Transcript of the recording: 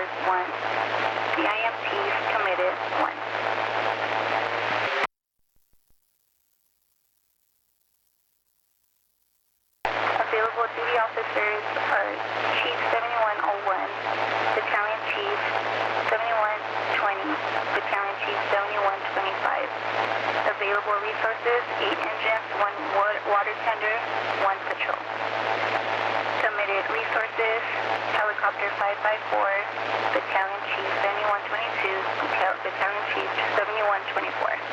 resources 1. CIMTs committed 1. Available duty officers are Chief 7101, Battalion Chief 7120, Battalion Chief 7125. Available resources 8 engines, 1 water tender, 1 patrol. Committed resources Helicopter 554, Battalion Chief 7122, Battalion Chief 7124.